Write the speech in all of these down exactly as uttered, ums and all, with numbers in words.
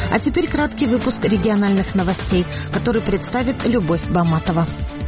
А теперь краткий выпуск региональных новостей, который представит Любовь Баматова.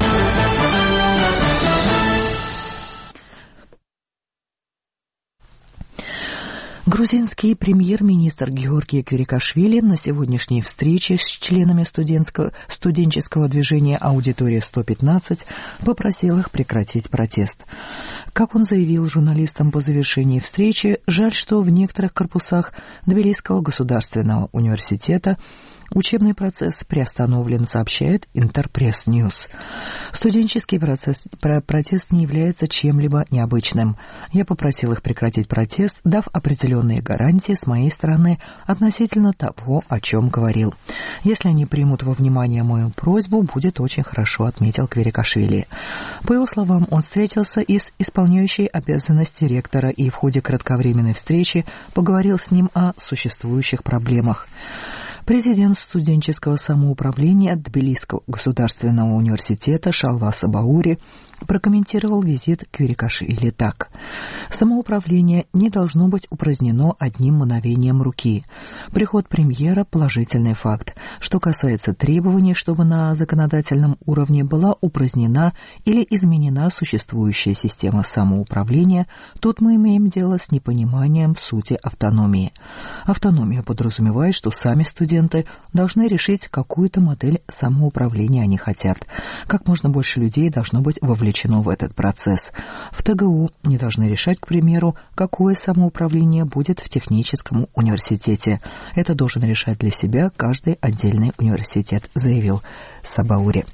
Грузинский премьер-министр Георгий Квирикашвили на сегодняшней встрече с членами студенческого, студенческого движения «Аудитория сто пятнадцать» попросил их прекратить протест. Как он заявил журналистам по завершении встречи, жаль, что в некоторых корпусах Тбилисского государственного университета учебный процесс приостановлен, сообщает Интерпресс Ньюс. Студенческий процесс, про, протест не является чем-либо необычным. Я попросил их прекратить протест, дав определенные гарантии с моей стороны относительно того, о чем говорил. Если они примут во внимание мою просьбу, будет очень хорошо, отметил Квирикашвили. По его словам, он встретился и с исполняющей обязанности ректора и в ходе кратковременной встречи поговорил с ним о существующих проблемах. Президент студенческого самоуправления Тбилисского государственного университета Шалва Сабаури прокомментировал визит Квирикашвили так. Самоуправление не должно быть упразднено одним мгновением руки. Приход премьера – положительный факт. Что касается требований, чтобы на законодательном уровне была упразднена или изменена существующая система самоуправления, тут мы имеем дело с непониманием сути автономии. Автономия подразумевает, что сами студенты должны решить, какую-то модель самоуправления они хотят. Как можно больше людей должно быть вовлечено в этот процесс. В ТГУ не должны решать, к примеру, какое самоуправление будет в техническом университете. Это должен решать для себя каждый отдельный университет, заявил Сабаури.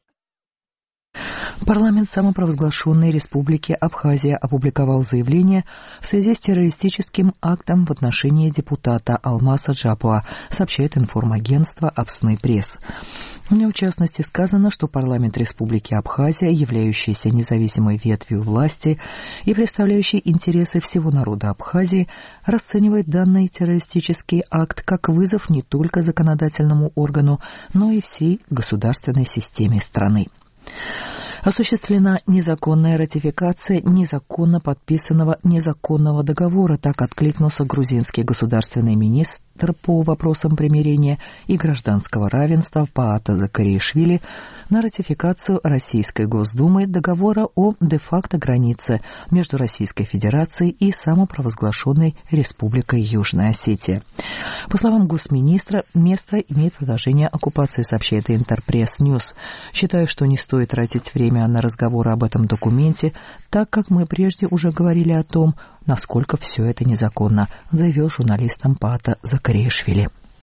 Парламент самопровозглашенной Республики Абхазия опубликовал заявление в связи с террористическим актом в отношении депутата Алмаса Джапуа, сообщает информагентство «Апсны Пресс». В нем, в частности, сказано, что парламент Республики Абхазия, являющийся независимой ветвью власти и представляющий интересы всего народа Абхазии, расценивает данный террористический акт как вызов не только законодательному органу, но и всей государственной системе страны. Осуществлена незаконная ратификация незаконно подписанного незаконного договора, так откликнулся грузинский государственный министр по вопросам примирения и гражданского равенства Паата Закариашвили на ратификацию Российской Госдумы договора о де-факто границе между Российской Федерацией и самопровозглашенной Республикой Южная Осетия. По словам госминистра, место имеет продолжение оккупации, сообщает Интерпресс Ньюс. Считаю, что не стоит тратить время на разговоры об этом документе, так как мы прежде уже говорили о том, насколько все это незаконно, заявил журналистам Паата Закариашвили.